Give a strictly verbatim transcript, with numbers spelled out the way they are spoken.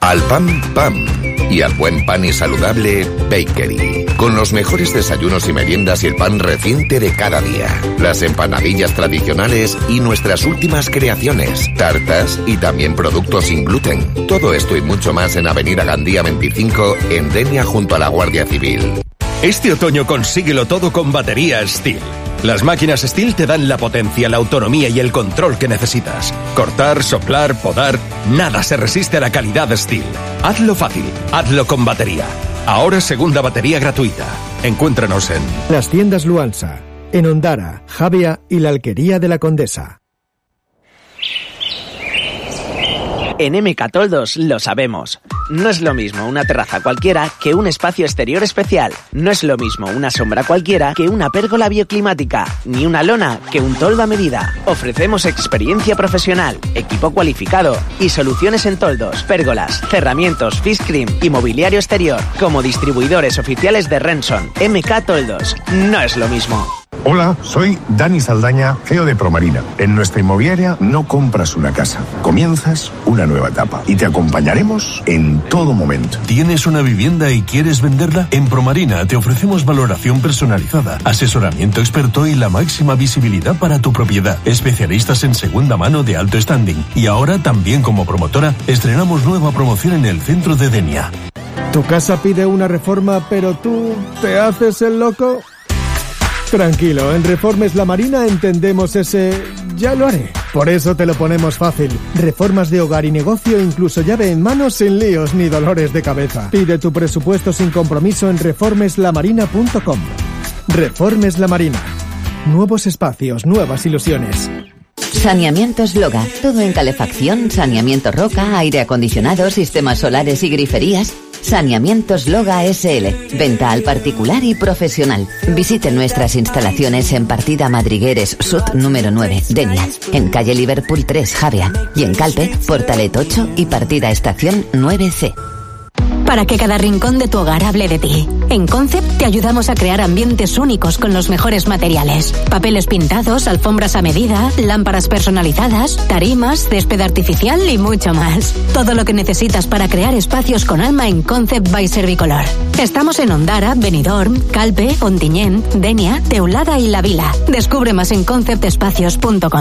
Al pan, pan. Y al buen pan y saludable, Bakery. Con los mejores desayunos y meriendas y el pan reciente de cada día. Las empanadillas tradicionales y nuestras últimas creaciones. Tartas y también productos sin gluten. Todo esto y mucho más en Avenida Gandía veinticinco, en Denia, junto a la Guardia Civil. Este otoño consíguelo todo con batería Stihl. Las máquinas Stihl te dan la potencia, la autonomía y el control que necesitas. Cortar, soplar, podar, nada se resiste a la calidad Stihl. Hazlo fácil, hazlo con batería. Ahora segunda batería gratuita. Encuéntranos en las tiendas Luansa, en Ondara, Javea y la Alquería de la Condesa. En M K Toldos lo sabemos. No es lo mismo una terraza cualquiera que un espacio exterior especial. No es lo mismo una sombra cualquiera que una pérgola bioclimática. Ni una lona que un toldo a medida. Ofrecemos experiencia profesional, equipo cualificado y soluciones en toldos, pérgolas, cerramientos, fish cream y mobiliario exterior. Como distribuidores oficiales de Renson, M K Toldos. No es lo mismo. Hola, soy Dani Saldaña, C E O de Promarina. En nuestra inmobiliaria no compras una casa, comienzas una nueva etapa y te acompañaremos en todo momento. ¿Tienes una vivienda y quieres venderla? En Promarina te ofrecemos valoración personalizada, asesoramiento experto y la máxima visibilidad para tu propiedad. Especialistas en segunda mano de alto standing. Y ahora también como promotora estrenamos nueva promoción en el centro de Denia. ¿Tu casa pide una reforma pero tú te haces el loco? Tranquilo, en Reformes La Marina entendemos ese ya lo haré. Por eso te lo ponemos fácil. Reformas de hogar y negocio, incluso llave en mano, sin líos ni dolores de cabeza. Pide tu presupuesto sin compromiso en reformes la marina punto com. Reformes La Marina. Nuevos espacios, nuevas ilusiones. Saneamientos Loga. Todo en calefacción, saneamiento roca, aire acondicionado, sistemas solares y griferías. Saneamientos Loga S L. Venta al particular y profesional. Visite nuestras instalaciones en Partida Madrigueres Sud número nueve, Denia. En calle Liverpool tres, Javea. Y en Calpe, Portalet ocho y Partida Estación nueve C. Para que cada rincón de tu hogar hable de ti. En Concept te ayudamos a crear ambientes únicos con los mejores materiales. Papeles pintados, alfombras a medida, lámparas personalizadas, tarimas, césped artificial y mucho más. Todo lo que necesitas para crear espacios con alma en Concept by Servicolor. Estamos en Ondara, Benidorm, Calpe, Ontinyent, Denia, Teulada y La Vila. Descubre más en concept espacios punto com.